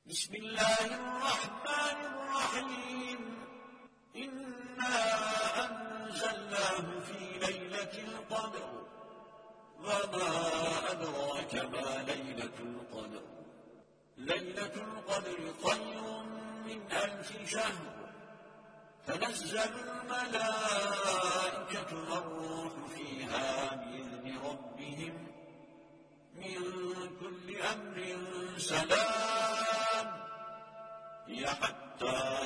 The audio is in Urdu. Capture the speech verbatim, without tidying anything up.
بسم الله الرحمن الرحيم إنا أنزلناه في ليلة القدر وما أدراك ما ليلة القدر ليلة القدر خير من ألف شهر تنزل الملائكة والروح فيها بإذن ربهم من كل أمر سلام هي حتى